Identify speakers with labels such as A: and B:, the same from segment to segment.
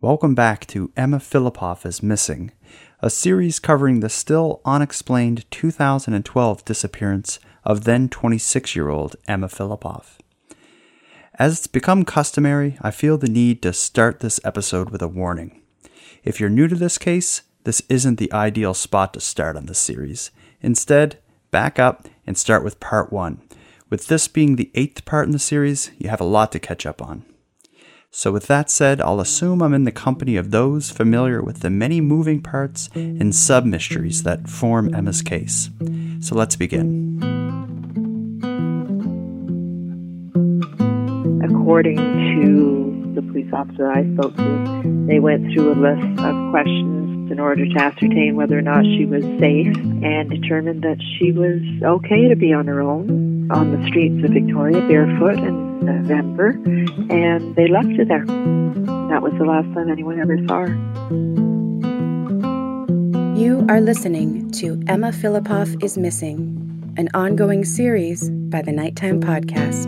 A: Welcome back to Emma Filipov is Missing, a series covering the still unexplained 2012 disappearance of then 26-year-old Emma Filipov. As it's become customary, I feel the need to start this episode with a warning. If you're new to this case, this isn't the ideal spot to start on this series. Instead, back up and start with part 1. With this being the 8th part in the series, you have a lot to catch up on. So with that said, I'll assume I'm in the company of those familiar with the many moving parts and sub-mysteries that form Emma's case. So let's begin.
B: According to the police officer I spoke to, they went through a list of questions in order to ascertain whether or not she was safe and determined that she was okay to be on her own on the streets of Victoria barefoot in November, and they left her there. That was the last time anyone ever saw her.
C: You are listening to Emma Filipov is Missing, an ongoing series by the Nighttime Podcast.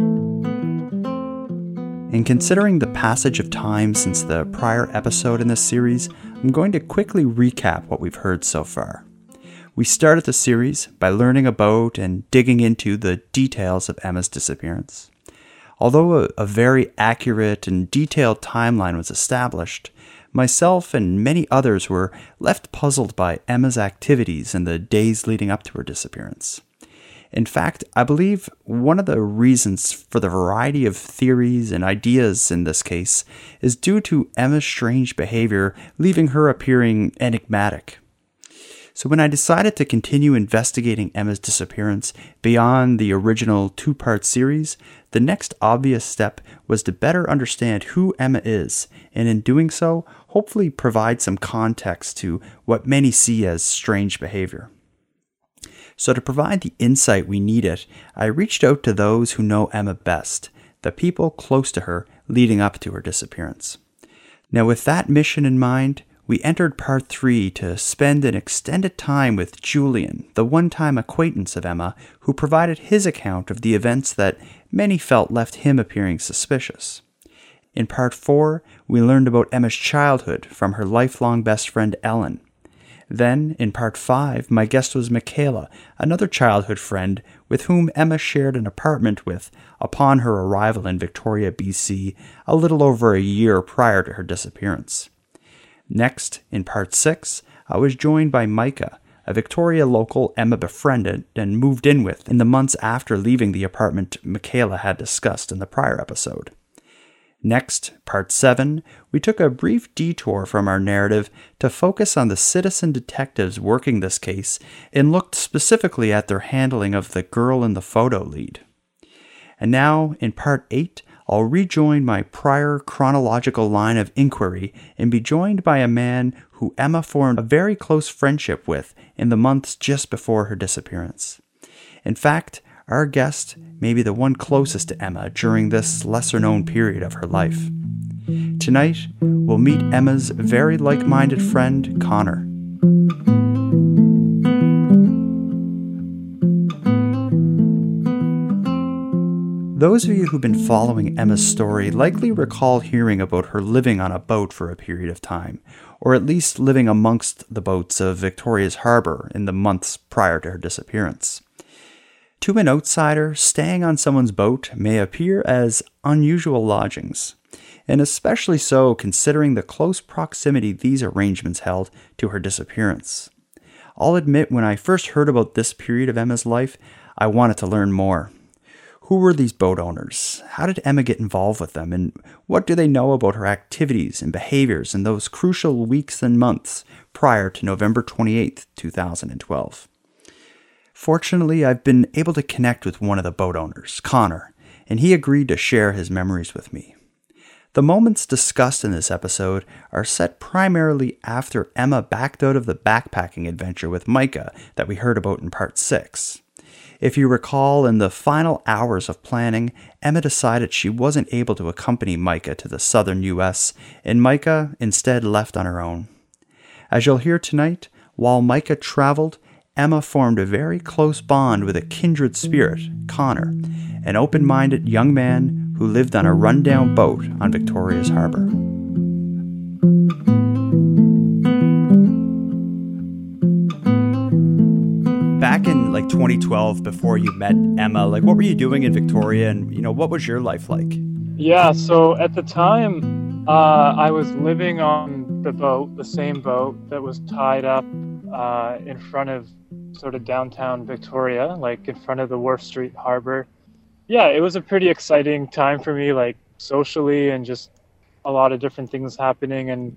A: In considering the passage of time since the prior episode in this series, I'm going to quickly recap what we've heard so far. We started the series by learning about and digging into the details of Emma's disappearance. Although a very accurate and detailed timeline was established, myself and many others were left puzzled by Emma's activities in the days leading up to her disappearance. In fact, I believe one of the reasons for the variety of theories and ideas in this case is due to Emma's strange behavior, leaving her appearing enigmatic. So when I decided to continue investigating Emma's disappearance beyond the original 2-part series, the next obvious step was to better understand who Emma is, and in doing so, hopefully provide some context to what many see as strange behavior. So to provide the insight we needed, I reached out to those who know Emma best, the people close to her leading up to her disappearance. Now with that mission in mind, we entered part 3 to spend an extended time with Julian, the one-time acquaintance of Emma, who provided his account of the events that many felt left him appearing suspicious. In part 4, we learned about Emma's childhood from her lifelong best friend Ellen. Then, in part 5, my guest was Michaela, another childhood friend with whom Emma shared an apartment with upon her arrival in Victoria, BC, a little over a year prior to her disappearance. Next, in part 6, I was joined by Micah, a Victoria local Emma befriended and moved in with in the months after leaving the apartment Michaela had discussed in the prior episode. Next, part 7, we took a brief detour from our narrative to focus on the citizen detectives working this case and looked specifically at their handling of the girl in the photo lead. And now, in part 8, I'll rejoin my prior chronological line of inquiry and be joined by a man who Emma formed a very close friendship with in the months just before her disappearance. In fact, our guest may be the one closest to Emma during this lesser-known period of her life. Tonight, we'll meet Emma's very like-minded friend, Connor. Those of you who've been following Emma's story likely recall hearing about her living on a boat for a period of time, or at least living amongst the boats of Victoria's Harbour in the months prior to her disappearance. To an outsider, staying on someone's boat may appear as unusual lodgings, and especially so considering the close proximity these arrangements held to her disappearance. I'll admit when I first heard about this period of Emma's life, I wanted to learn more. Who were these boat owners? How did Emma get involved with them? And what do they know about her activities and behaviors in those crucial weeks and months prior to November 28, 2012? Fortunately, I've been able to connect with one of the boat owners, Connor, and he agreed to share his memories with me. The moments discussed in this episode are set primarily after Emma backed out of the backpacking adventure with Micah that we heard about in part 6. If you recall, in the final hours of planning, Emma decided she wasn't able to accompany Micah to the southern U.S., and Micah instead left on her own. As you'll hear tonight, while Micah traveled, Emma formed a very close bond with a kindred spirit, Connor, an open-minded young man who lived on a rundown boat on Victoria's Harbour. 2012 before you met Emma? Like, what were you doing in Victoria, and what was your life like?
D: Yeah, so at the time, I was living on the same boat that was tied up in front of sort of downtown Victoria, like in front of the Wharf Street Harbor. Yeah, it was a pretty exciting time for me, like socially, and just a lot of different things happening. And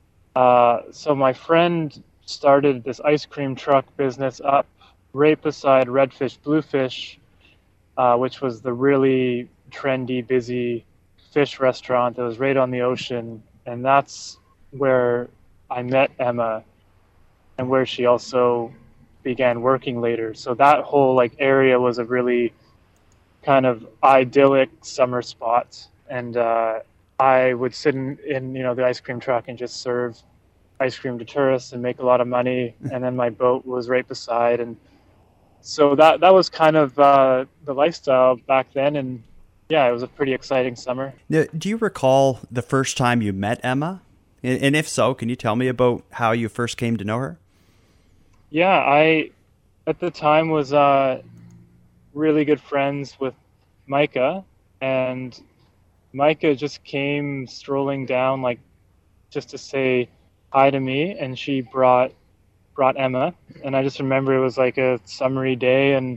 D: so my friend started this ice cream truck business up right beside Redfish Bluefish, which was the really trendy, busy fish restaurant that was right on the ocean. And that's where I met Emma, and where she also began working later. So that whole area was a really kind of idyllic summer spot. And I would sit in the ice cream truck and just serve ice cream to tourists and make a lot of money. And then my boat was right beside. And so that was kind of the lifestyle back then. And yeah, it was a pretty exciting summer.
A: Now, do you recall the first time you met Emma? And if so, can you tell me about how you first came to know her?
D: Yeah, I at the time was really good friends with Micah, and Micah just came strolling down just to say hi to me, and she brought Emma. And I just remember it was like a summery day, and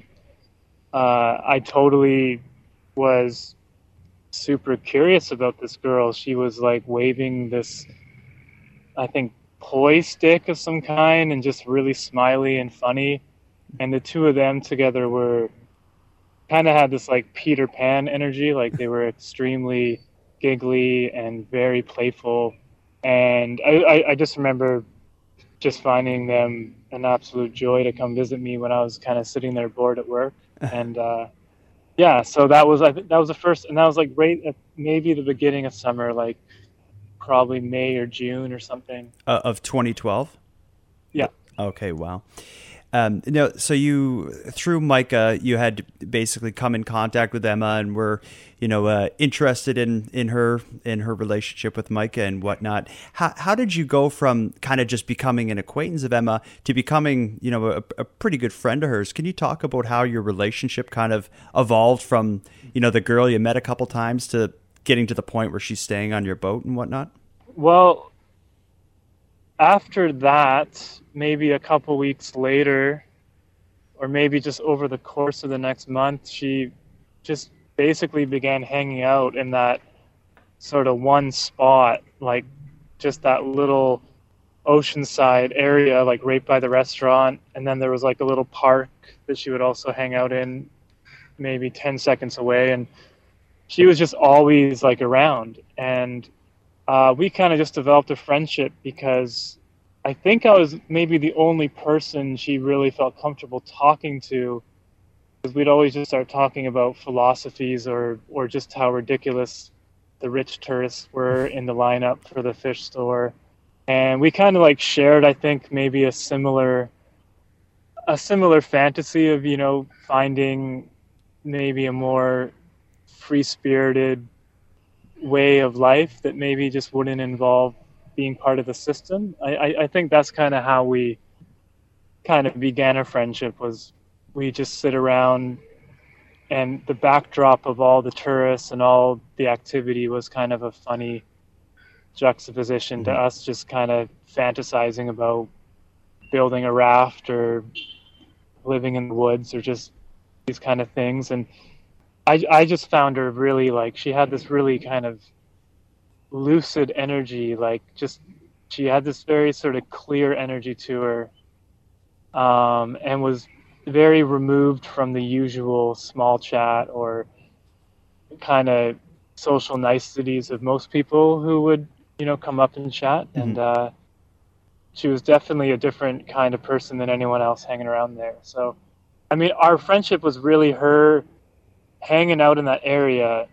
D: I totally was super curious about this girl. She was waving this, I think, poi stick of some kind, and just really smiley and funny. And the two of them together were kind of had this Peter Pan energy. They were extremely giggly and very playful. And I just remember just finding them an absolute joy to come visit me when I was kind of sitting there bored at work. And yeah, so that was the first, and that was right at maybe the beginning of summer, probably May or June or something.
A: Of 2012?
D: Yeah.
A: Okay, wow. So you, through Micah, you had basically come in contact with Emma and were, interested in her relationship with Micah and whatnot. How did you go from kind of just becoming an acquaintance of Emma to becoming, a pretty good friend of hers? Can you talk about how your relationship kind of evolved from, the girl you met a couple times to getting to the point where she's staying on your boat and whatnot?
D: Well, after that, maybe a couple weeks later, or maybe just over the course of the next month, she just basically began hanging out in that sort of one spot, just that little oceanside area, right by the restaurant. And then there was a little park that she would also hang out in, maybe 10 seconds away. And she was just always around. And we kind of just developed a friendship because I think I was maybe the only person she really felt comfortable talking to, because we'd always just start talking about philosophies or just how ridiculous the rich tourists were in the lineup for the fish store. And we kind of shared, I think, maybe a similar fantasy of, finding maybe a more free-spirited way of life that maybe just wouldn't involve being part of the system. I think that's kind of how we kind of began a friendship, was we just sit around, and the backdrop of all the tourists and all the activity was kind of a funny juxtaposition to us just kind of fantasizing about building a raft or living in the woods or just these kind of things. And I just found her really she had this really kind of lucid energy, she had this very sort of clear energy to her, and was very removed from the usual small chat or kind of social niceties of most people who would, come up and chat. Mm-hmm. And she was definitely a different kind of person than anyone else hanging around there. So, I mean, our friendship was really her hanging out in that area,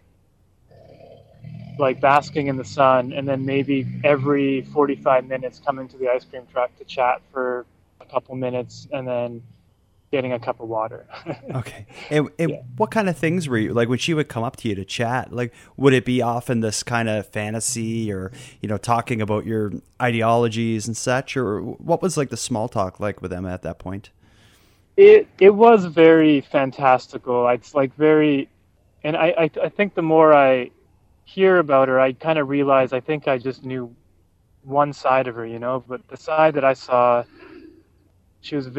D: basking in the sun, and then maybe every 45 minutes coming to the ice cream truck to chat for a couple minutes, and then getting a cup of water.
A: Okay. And yeah. What kind of things were you, when she would come up to you to chat, would it be often this kind of fantasy or, talking about your ideologies and such, or what was the small talk with Emma at that point?
D: It was very fantastical. It's like very, and I think the more I hear about her, I kind of realize I think I just knew one side of her, you know. But the side that I saw, she was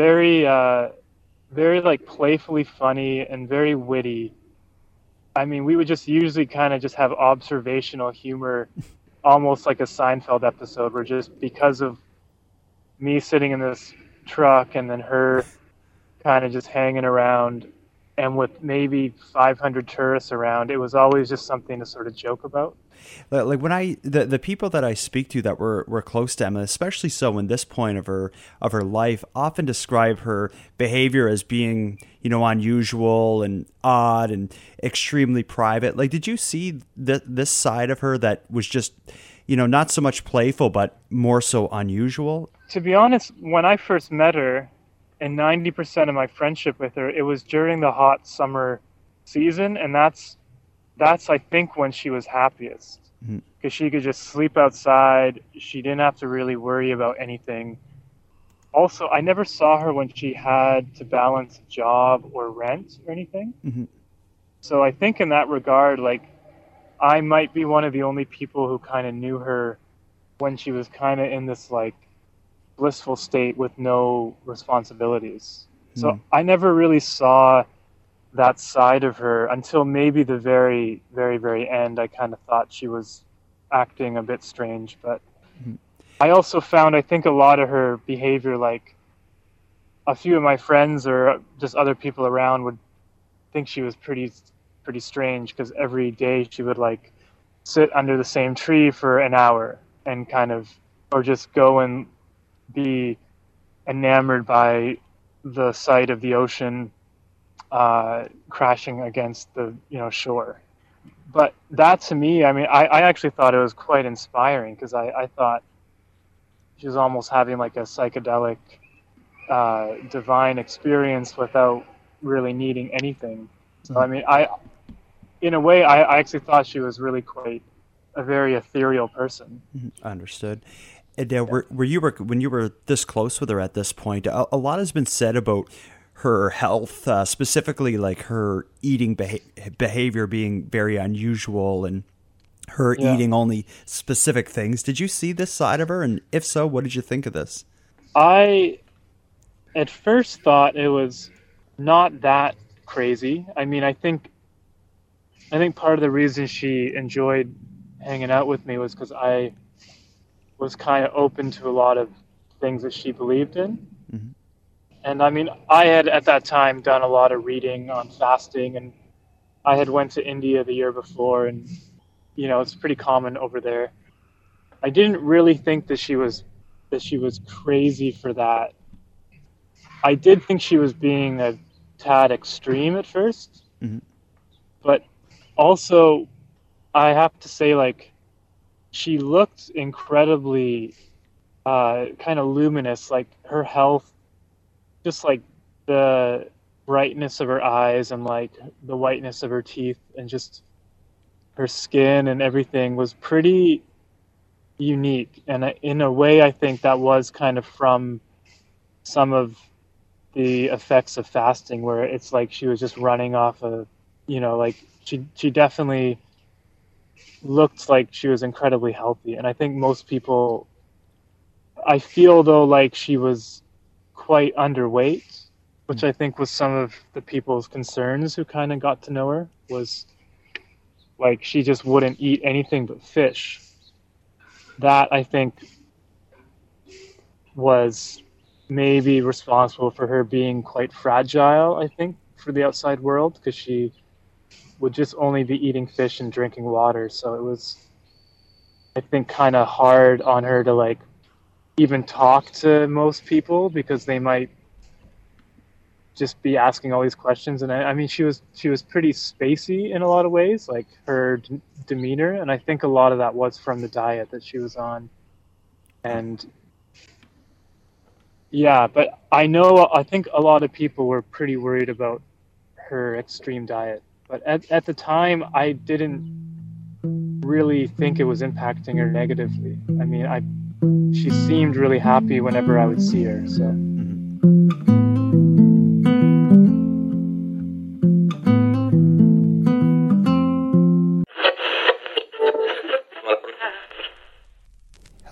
D: very like playfully funny and very witty. I mean, we would just usually kind of just have observational humor, almost like a Seinfeld episode, where just because of me sitting in this truck and then her kind of just hanging around and with maybe 500 tourists around, it was always just something to sort of joke about.
A: Like when the people that I speak to that were close to Emma, especially so in this point of her life, often describe her behavior as being, you know, unusual and odd and extremely private. Like, did you see this side of her that was just, you know, not so much playful but more so unusual?
D: To be honest, when I first met her, and 90% of my friendship with her, it was during the hot summer season, and that's I think when she was happiest, because she could just sleep outside. She didn't have to really worry about anything. Also, I never saw her when she had to balance a job or rent or anything.
A: Mm-hmm.
D: So I think in that regard, like, I might be one of the only people who kind of knew her when she was kind of in this like blissful state with no responsibilities. So I never really saw that side of her until maybe the very, very, very end. I kind of thought she was acting a bit strange, but I also found, I think, a lot of her behavior, like a few of my friends or just other people around would think she was pretty strange, because every day she would like sit under the same tree for an hour and kind of, or just go and be enamored by the sight of the ocean crashing against the, you know, shore. But that, to me, I mean, I actually thought it was quite inspiring, because I thought she was almost having like a psychedelic divine experience without really needing anything. So I mean, in a way, I actually thought she was really quite a very ethereal person.
A: Understood. And when you were this close with her at this point, a lot has been said about her health, specifically like her eating behavior being very unusual and her eating only specific things. Did you see this side of her? And if so, what did you think of this?
D: I at first thought it was not that crazy. I mean, I think part of the reason she enjoyed hanging out with me was because I was kind of open to a lot of things that she believed in. Mm-hmm. And I mean, I had at that time done a lot of reading on fasting, and I had went to India the year before, and, you know, it's pretty common over there. I didn't really think that she was crazy for that. I did think she was being a tad extreme at first, but also I have to say, like, she looked incredibly kind of luminous, like her health, just like the brightness of her eyes and like the whiteness of her teeth and just her skin and everything was pretty unique. And in a way, I think that was kind of from some of the effects of fasting, where it's like she was just running off of, you know, like she definitely looked like she was incredibly healthy. And I think most people, I feel though, like she was quite underweight, which I think was some of the people's concerns who kind of got to know her, was like she just wouldn't eat anything but fish. That, I think, was maybe responsible for her being quite fragile, I think, for the outside world, because she would just only be eating fish and drinking water. So it was, I think, kind of hard on her to like even talk to most people, because they might just be asking all these questions. And I mean, she was pretty spacey in a lot of ways, like her demeanor, and I think a lot of that was from the diet that she was on. And yeah, but I think a lot of people were pretty worried about her extreme diet. But at the time, I didn't really think it was impacting her negatively. I mean, she seemed really happy whenever I would see her. So.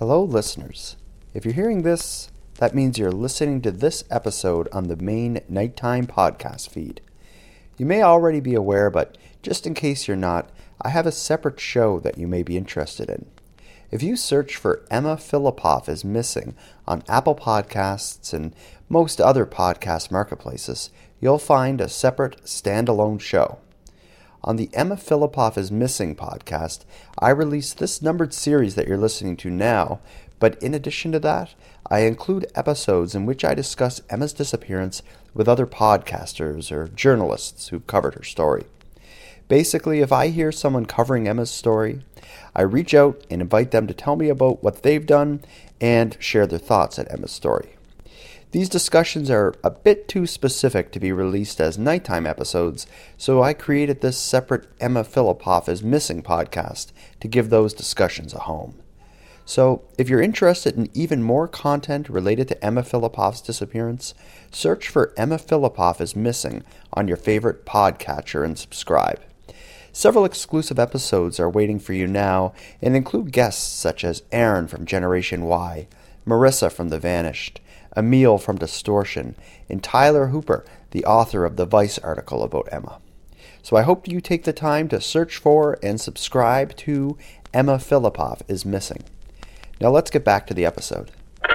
A: Hello, listeners. If you're hearing this, that means you're listening to this episode on the main Nighttime podcast feed. You may already be aware, but just in case you're not, I have a separate show that you may be interested in. If you search for Emma Filipoff is Missing on Apple Podcasts and most other podcast marketplaces, you'll find a separate standalone show. On the Emma Filipoff is Missing podcast, I release this numbered series that you're listening to now, but in addition to that, I include episodes in which I discuss Emma's disappearance with other podcasters or journalists who've covered her story. Basically, if I hear someone covering Emma's story, I reach out and invite them to tell me about what they've done and share their thoughts on Emma's story. These discussions are a bit too specific to be released as nighttime episodes, so I created this separate Emma Filipoff is Missing podcast to give those discussions a home. So, if you're interested in even more content related to Emma Filipoff's disappearance, search for Emma Filipoff is Missing on your favorite podcatcher and subscribe. Several exclusive episodes are waiting for you now and include guests such as Aaron from Generation Y, Marissa from The Vanished, Emil from Distortion, and Tyler Hooper, the author of the Vice article about Emma. So I hope you take the time to search for and subscribe to Emma Filipoff is Missing. Now let's get back to the episode.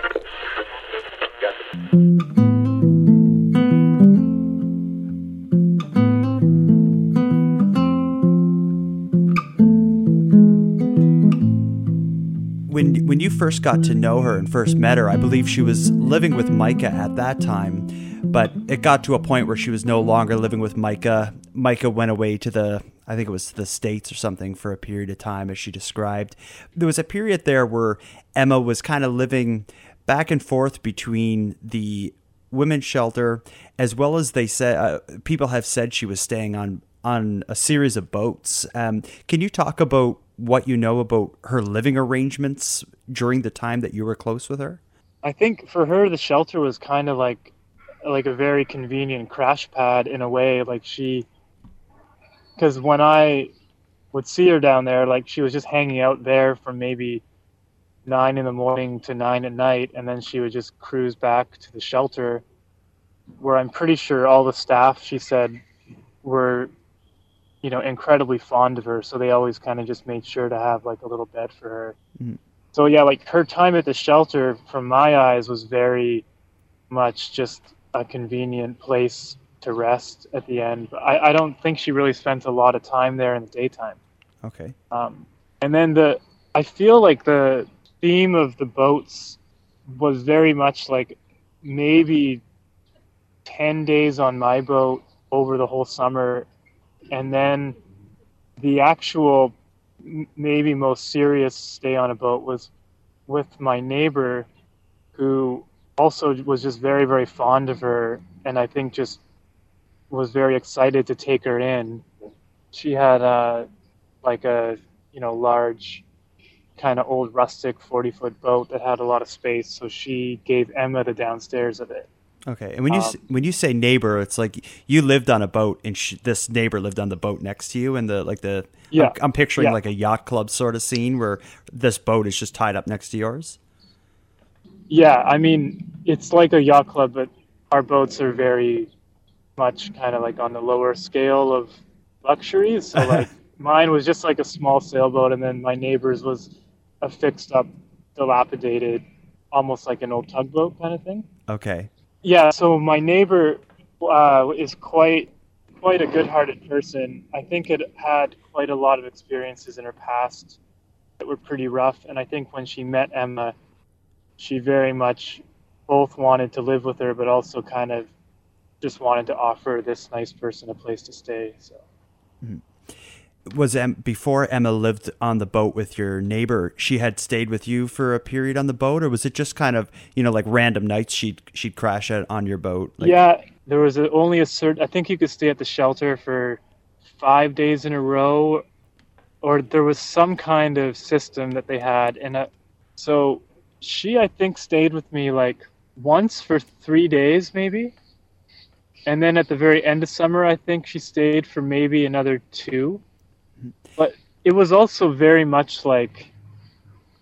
A: When you first got to know her and first met her, I believe she was living with Micah at that time, but it got to a point where she was no longer living with Micah. Micah went away to I think it was the States or something for a period of time, as she described. There was a period there where Emma was kind of living back and forth between the women's shelter, as well as they said, people have said she was staying on a series of boats. Can you talk about what you know about her living arrangements during the time that you were close with her?
D: I think for her, the shelter was kind of like a very convenient crash pad in a way. Because when I would see her down there, she was just hanging out there from maybe 9 a.m. to 9 p.m, and then she would just cruise back to the shelter, where I'm pretty sure all the staff, she said, were incredibly fond of her, so they always kind of just made sure to have a little bed for her. Mm. So yeah, her time at the shelter, from my eyes, was very much just a convenient place to rest at the end. But I don't think she really spent a lot of time there in the daytime.
A: Okay.
D: And then I feel like the theme of the boats was very much maybe 10 days on my boat over the whole summer. And then the actual maybe most serious stay on a boat was with my neighbor, who also was just very, very fond of her, and I think just was very excited to take her in. She had a large kind of old rustic 40-foot boat that had a lot of space, so she gave Emma the downstairs of it.
A: Okay, and when you say neighbor, it's like you lived on a boat, and this neighbor lived on the boat next to you, and
D: yeah.
A: I'm picturing like a yacht club sort of scene where this boat is just tied up next to yours.
D: Yeah, I mean, it's like a yacht club, but our boats are very much kind of on the lower scale of luxury. So mine was just a small sailboat, and then my neighbor's was a fixed up, dilapidated, almost like an old tugboat kind of thing.
A: Okay.
D: Yeah, so my neighbor is quite a good-hearted person. I think it had quite a lot of experiences in her past that were pretty rough, and I think when she met Emma, she very much both wanted to live with her, but also kind of just wanted to offer this nice person a place to stay. So.
A: Mm-hmm. Was before Emma lived on the boat with your neighbor, she had stayed with you for a period on the boat, or was it just kind of random nights she'd crash out on your boat?
D: Yeah, there was only a certain. I think you could stay at the shelter for 5 days in a row, or there was some kind of system that they had, and so she I think stayed with me once for 3 days maybe, and then at the very end of summer I think she stayed for maybe another 2. But it was also very much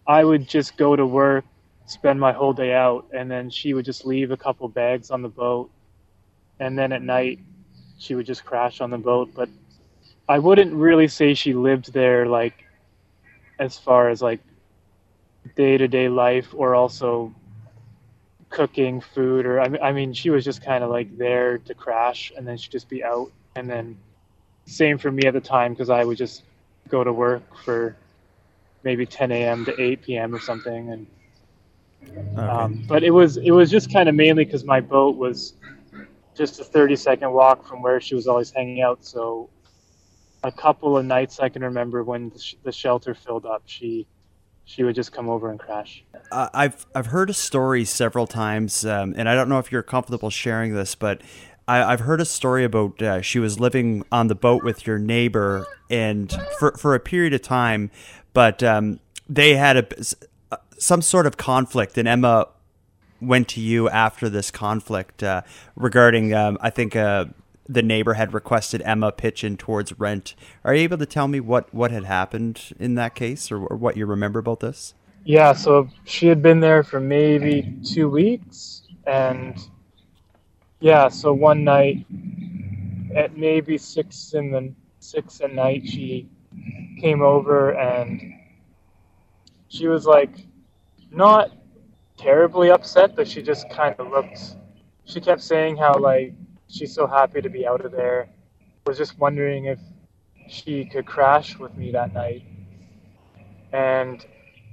D: I would just go to work, spend my whole day out, and then she would just leave a couple bags on the boat, and then at night she would just crash on the boat. But I wouldn't really say she lived there, like, as far as like day-to-day life, or also cooking food, or I mean she was just kind of like there to crash, and then she'd just be out. And then same for me at the time, because I would just go to work for maybe 10 a.m. to 8 p.m. or something. And
A: Okay.
D: but it was just kind of mainly because my boat was just a 30-second walk from where she was always hanging out. So a couple of nights I can remember when the shelter filled up, she would just come over and crash.
A: I've heard a story several times, and I don't know if you're comfortable sharing this, but I've heard a story about she was living on the boat with your neighbor, and for a period of time, but they had some sort of conflict, and Emma went to you after this conflict regarding, I think the neighbor had requested Emma pitch in towards rent. Are you able to tell me what had happened in that case, or what you remember about this?
D: Yeah, so she had been there for maybe 2 weeks, and yeah, so one night at maybe 6 at night, she came over, and she was like not terribly upset, but she just kind of looked. She kept saying how like she's so happy to be out of there. Was just wondering if she could crash with me that night, and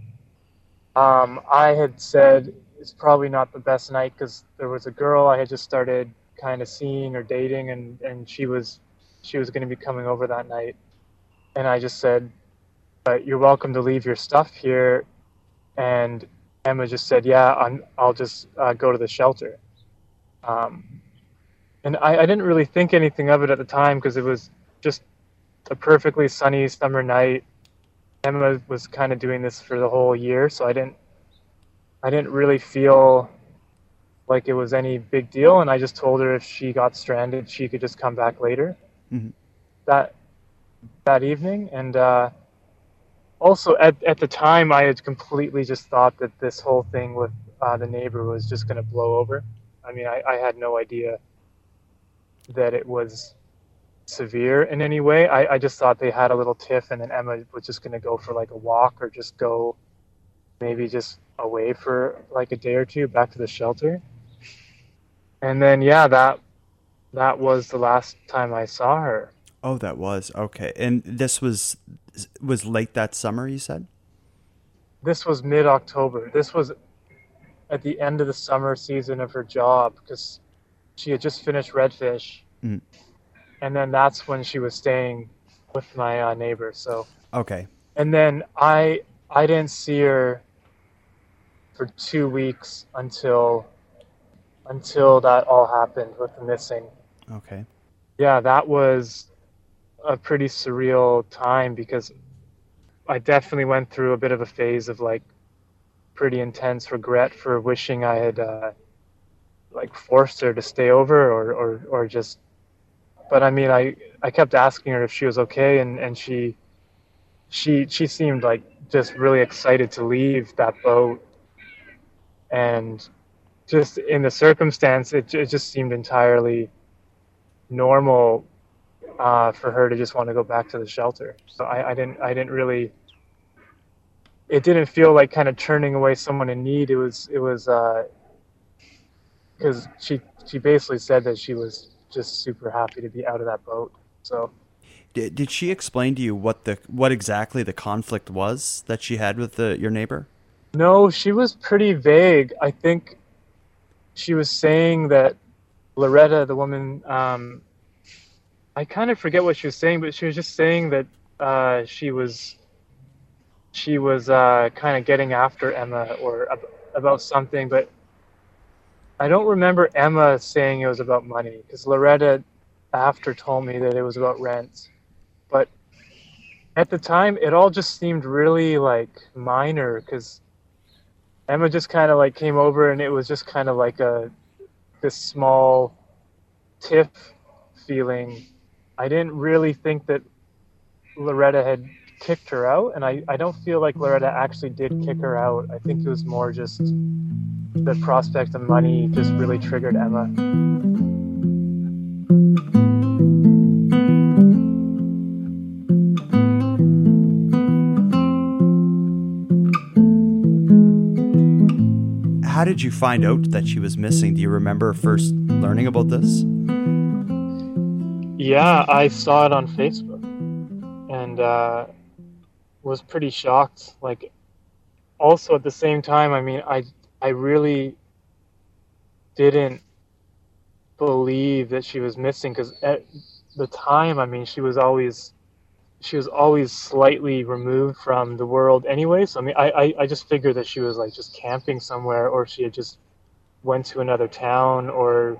D: I had said it's probably not the best night because there was a girl I had just started kind of seeing or dating, and she was going to be coming over that night, and I just said, "But you're welcome to leave your stuff here," and Emma just said, "Yeah, I'll just go to the shelter," and I didn't really think anything of it at the time because it was just a perfectly sunny summer night. Emma was kind of doing this for the whole year, so I didn't really feel like it was any big deal, and I just told her if she got stranded, she could just come back later.
A: Mm-hmm.
D: that evening. And also at the time, I had completely just thought that this whole thing with the neighbor was just going to blow over. I mean, I had no idea that it was severe in any way. I just thought they had a little tiff, and then Emma was just going to go for like a walk, or just go maybe just away for like a day or two back to the shelter. And then yeah, that was the last time I saw her.
A: Oh, that was okay. And this was late that summer, you said?
D: This was mid-October. This was at the end of the summer season of her job, because she had just finished Redfish.
A: Mm.
D: And then that's when she was staying with my neighbor. So
A: Okay.
D: and then I didn't see her for 2 weeks until that all happened with the missing.
A: Okay.
D: Yeah, that was a pretty surreal time, because I definitely went through a bit of a phase of like pretty intense regret for wishing I had like forced her to stay over, or just. But I mean, I kept asking her if she was okay, and she seemed like just really excited to leave that boat, and just in the circumstance, it just seemed entirely normal for her to just want to go back to the shelter. So I didn't really. It didn't feel like kind of turning away someone in need. It was because she basically said that she was just super happy to be out of that boat. So
A: Did she explain to you what exactly the conflict was that she had with your neighbor?
D: no, she was pretty vague. I think she was saying that Loretta, the woman, I kind of forget what she was saying, but she was just saying that she was kind of getting after Emma, or about something, but I don't remember Emma saying it was about money, because Loretta after told me that it was about rent. But at the time, it all just seemed really like minor, because Emma just kind of like came over, and it was just kind of like this small tiff feeling. I didn't really think that Loretta had kicked her out, and I don't feel like Loretta actually did kick her out. I think it was more just the prospect of money just really triggered Emma.
A: How did you find out that she was missing? Do you remember first learning about this?
D: Yeah, I saw it on Facebook and was pretty shocked. Like, also at the same time, I mean, I really didn't believe that she was missing, because at the time, I mean, she was always slightly removed from the world anyway. So I mean, I just figured that she was like just camping somewhere, or she had just went to another town, or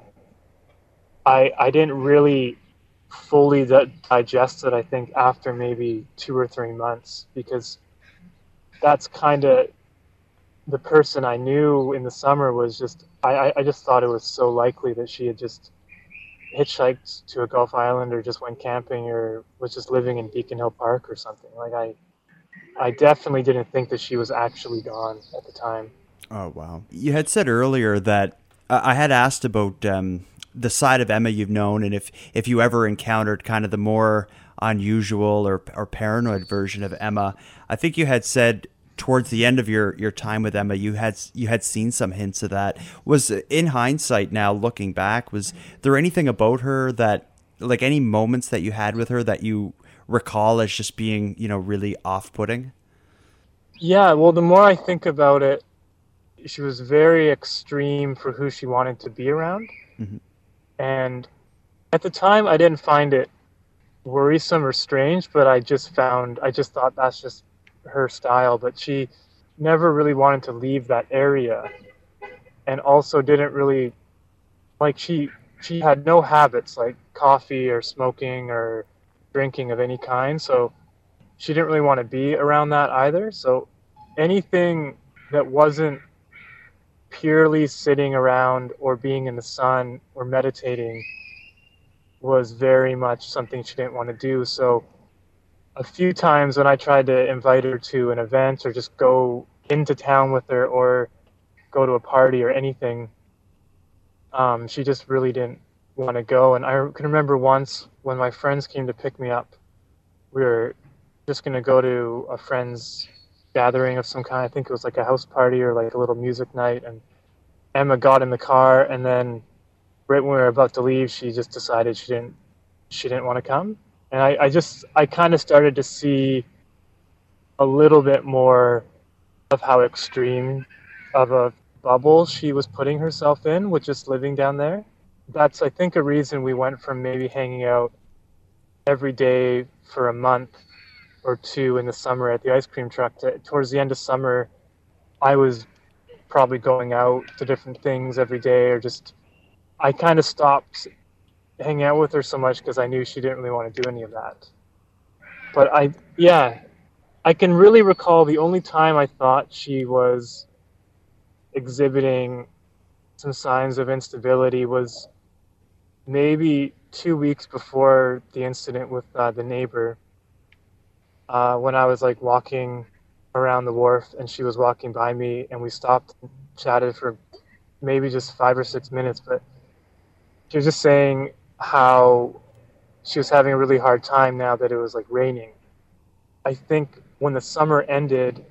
D: I didn't really fully digest it, I think, after maybe 2 or 3 months, because that's kind of the person I knew in the summer. Was just I just thought it was so likely that she had just hitchhiked to a Gulf Island, or just went camping, or was just living in Beacon Hill Park or something. Like, I definitely didn't think that she was actually gone at the time.
A: Oh, wow. You had said earlier that I had asked about the side of Emma you've known, and if you ever encountered kind of the more unusual or paranoid version of Emma. I think you had said towards the end of your time with Emma, you had seen some hints of that. Was, in hindsight now, looking back, was there anything about her that, like, any moments that you had with her that you recall as just being, really off-putting?
D: Yeah, well, the more I think about it, she was very extreme for who she wanted to be around. Mm-hmm. And at the time, I didn't find it worrisome or strange, but I just thought that's just her style. But she never really wanted to leave that area, and also didn't really, like, she had no habits like coffee or smoking or drinking of any kind, so she didn't really want to be around that either. So anything that wasn't purely sitting around or being in the sun or meditating was very much something she didn't want to do. So a few times when I tried to invite her to an event, or just go into town with her, or go to a party or anything, she just really didn't want to go. And I can remember once when my friends came to pick me up, we were just going to go to a friend's gathering of some kind. I think it was like a house party or like a little music night. And Emma got in the car, and then right when we were about to leave, she just decided she didn't want to come. And I kind of started to see a little bit more of how extreme of a bubble she was putting herself in with just living down there. That's, I think, a reason we went from maybe hanging out every day for a month or two in the summer at the ice cream truck to, towards the end of summer, I was probably going out to different things every day, or just, I kind of stopped hanging out with her so much because I knew she didn't really want to do any of that. But I can really recall the only time I thought she was exhibiting some signs of instability was maybe 2 weeks before the incident with the neighbor, when I was like walking around the wharf and she was walking by me, and we stopped and chatted for maybe just 5 or 6 minutes. But she was just saying how she was having a really hard time now that it was like raining. I think when the summer ended,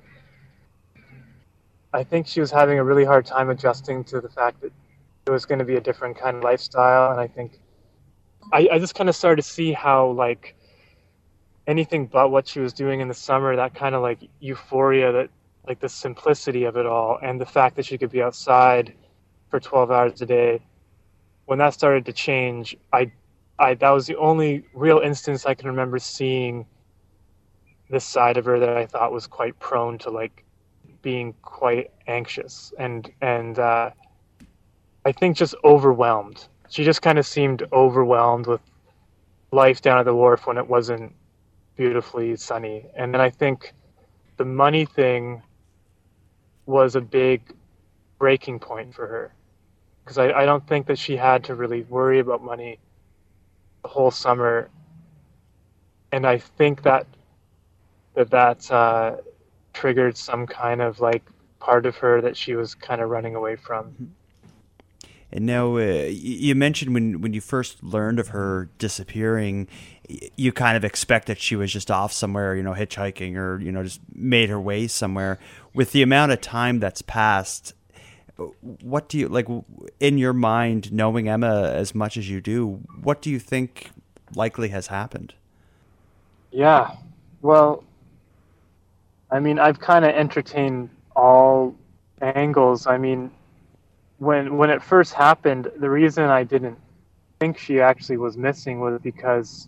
D: I think she was having a really hard time adjusting to the fact that it was going to be a different kind of lifestyle. And I think I just kind of started to see how, like, anything but what she was doing in the summer, that kind of like euphoria, that like the simplicity of it all, and the fact that she could be outside for 12 hours a day, when that started to change, I that was the only real instance I can remember seeing this side of her that I thought was quite prone to like being quite anxious and I think just overwhelmed. She just kind of seemed overwhelmed with life down at the wharf when it wasn't beautifully sunny. And then I think the money thing was a big breaking point for her, because I don't think that she had to really worry about money the whole summer. And I think that that triggered some kind of like part of her that she was kind of running away from.
A: And now you mentioned when you first learned of her disappearing, you kind of expect that she was just off somewhere, hitchhiking or, just made her way somewhere. With the amount of time that's passed, what do you, like, in your mind, knowing Emma as much as you do, what do you think likely has happened?
D: Yeah, well, I mean, I've kind of entertained all angles. I mean, when it first happened, the reason I didn't think she actually was missing was because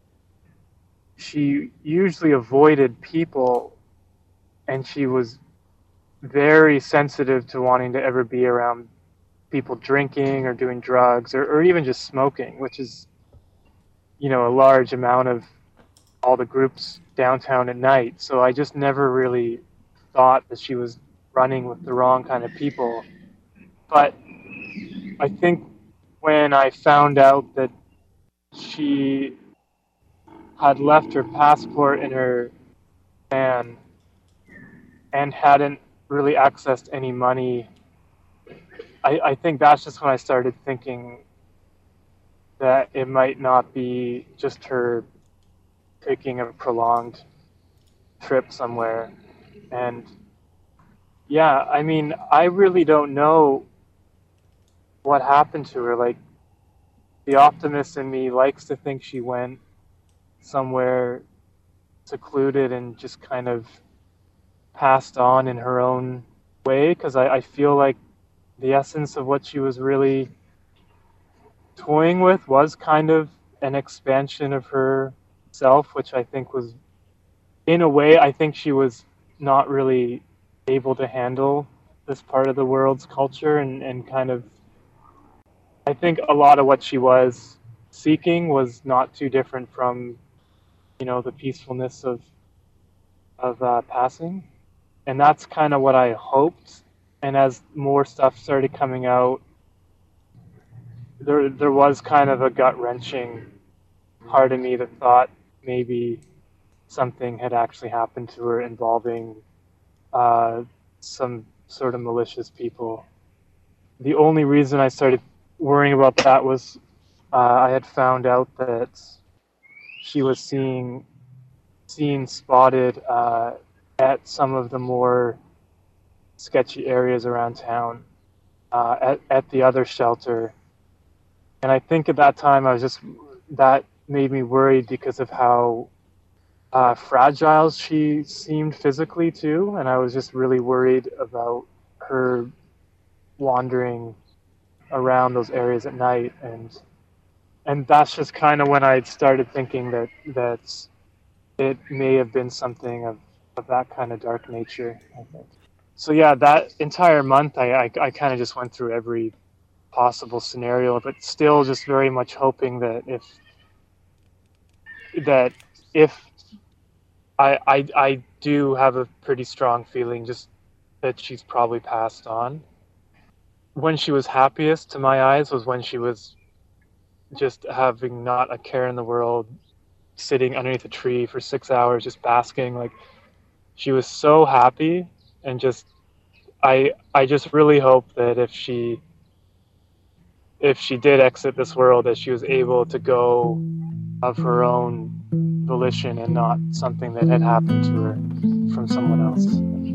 D: she usually avoided people, and she was very sensitive to wanting to ever be around people drinking or doing drugs or even just smoking, which is, a large amount of all the groups downtown at night. So I just never really thought that she was running with the wrong kind of people. But I think when I found out that she had left her passport in her van and hadn't really accessed any money, I think that's just when I started thinking that it might not be just her taking a prolonged trip somewhere. And yeah, I mean, I really don't know what happened to her. Like, the optimist in me likes to think she went somewhere secluded and just kind of passed on in her own way, because I feel like the essence of what she was really toying with was kind of an expansion of herself, which I think was, in a way, I think she was not really able to handle this part of the world's culture, and kind of, I think a lot of what she was seeking was not too different from, the peacefulness of passing. And that's kind of what I hoped. And as more stuff started coming out, there was kind of a gut-wrenching part of me that thought maybe something had actually happened to her involving some sort of malicious people. The only reason I started worrying about that was I had found out that she was seen spotted at some of the more sketchy areas around town, at the other shelter. And I think at that time that made me worried because of how fragile she seemed physically too, and I was just really worried about her wandering around those areas at night, and that's just kind of when I started thinking that it may have been something of that kind of dark nature, I think. So yeah, that entire month I kind of just went through every possible scenario, but still just very much hoping that if I do have a pretty strong feeling just that she's probably passed on. When she was happiest to my eyes was when she was just having not a care in the world, sitting underneath a tree for 6 hours, just basking. Like, she was so happy, and just, I just really hope that if she did exit this world, that she was able to go of her own volition and not something that had happened to her from someone else.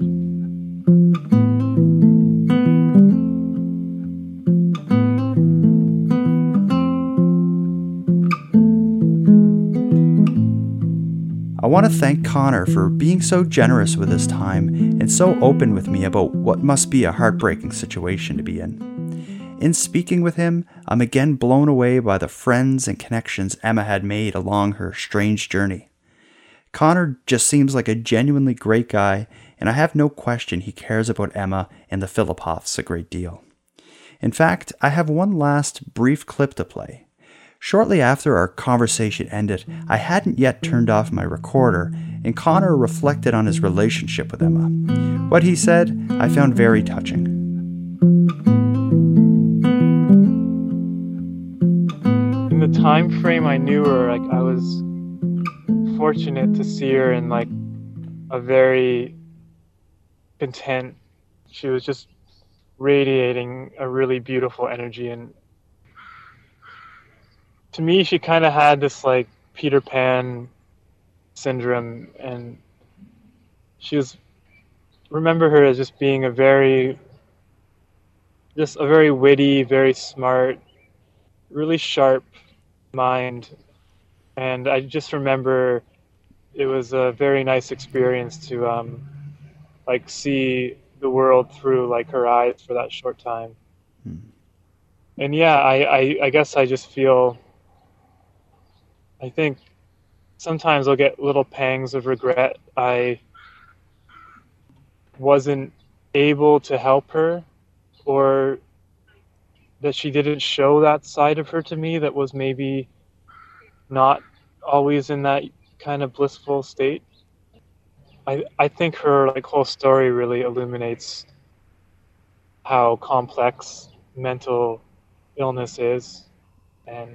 A: I want to thank Connor for being so generous with his time and so open with me about what must be a heartbreaking situation to be in. In speaking with him, I'm again blown away by the friends and connections Emma had made along her strange journey. Connor just seems like a genuinely great guy, and I have no question he cares about Emma and the Philippoffs a great deal. In fact, I have one last brief clip to play. Shortly after our conversation ended, I hadn't yet turned off my recorder, and Connor reflected on his relationship with Emma. What he said, I found very touching.
D: In the time frame I knew her, like, I was fortunate to see her in like a very content. She was just radiating a really beautiful energy, and to me she kind of had this like Peter Pan syndrome, and remember her as just being a very witty, very smart, really sharp mind. And I just remember it was a very nice experience to like see the world through like her eyes for that short time. And yeah, I guess I just feel, I think sometimes I'll get little pangs of regret. I wasn't able to help her, or that she didn't show that side of her to me that was maybe not always in that kind of blissful state. I think her like whole story really illuminates how complex mental illness is, and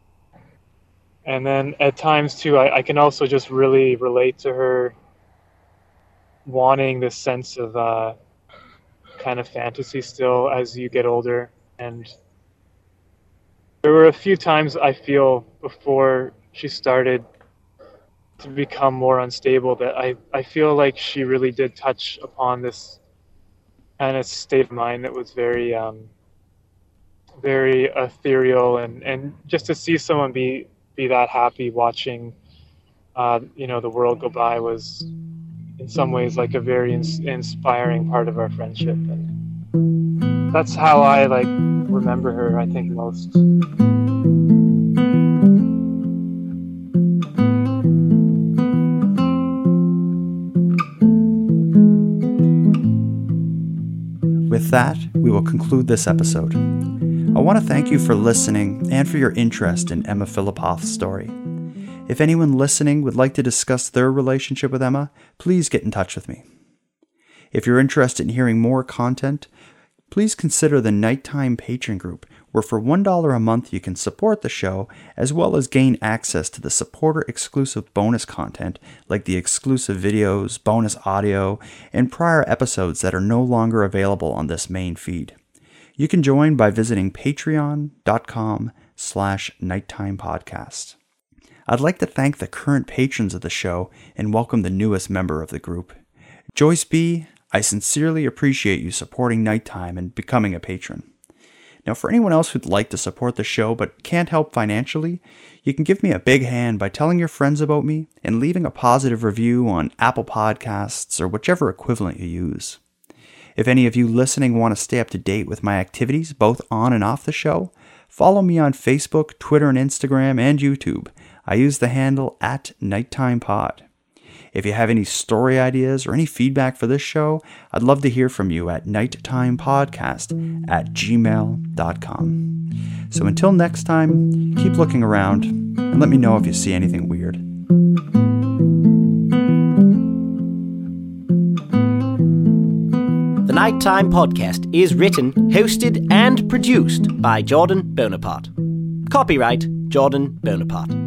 D: then at times too I can also just really relate to her wanting this sense of kind of fantasy still as you get older. And there were a few times I feel before she started to become more unstable that I feel like she really did touch upon this kind of state of mind that was very very ethereal, and just to see someone be that happy watching the world go by was in some ways like a very inspiring part of our friendship. And that's how I like remember her, I think, most.
A: With that, we will conclude this episode. I want to thank you for listening and for your interest in Emma Filipoff's story. If anyone listening would like to discuss their relationship with Emma, please get in touch with me. If you're interested in hearing more content, please consider the Nighttime Patron Group, where for $1 a month you can support the show as well as gain access to the supporter-exclusive bonus content like the exclusive videos, bonus audio, and prior episodes that are no longer available on this main feed. You can join by visiting patreon.com/nighttimepodcast. I'd like to thank the current patrons of the show and welcome the newest member of the group. Joyce B., I sincerely appreciate you supporting Nighttime and becoming a patron. Now, for anyone else who'd like to support the show but can't help financially, you can give me a big hand by telling your friends about me and leaving a positive review on Apple Podcasts or whichever equivalent you use. If any of you listening want to stay up to date with my activities both on and off the show, follow me on Facebook, Twitter, and Instagram, and YouTube. I use the handle @NighttimePod. If you have any story ideas or any feedback for this show, I'd love to hear from you at nighttimepodcast@gmail.com. So until next time, keep looking around and let me know if you see anything weird.
E: The Nighttime Podcast is written, hosted, and produced by Jordan Bonaparte. Copyright Jordan Bonaparte.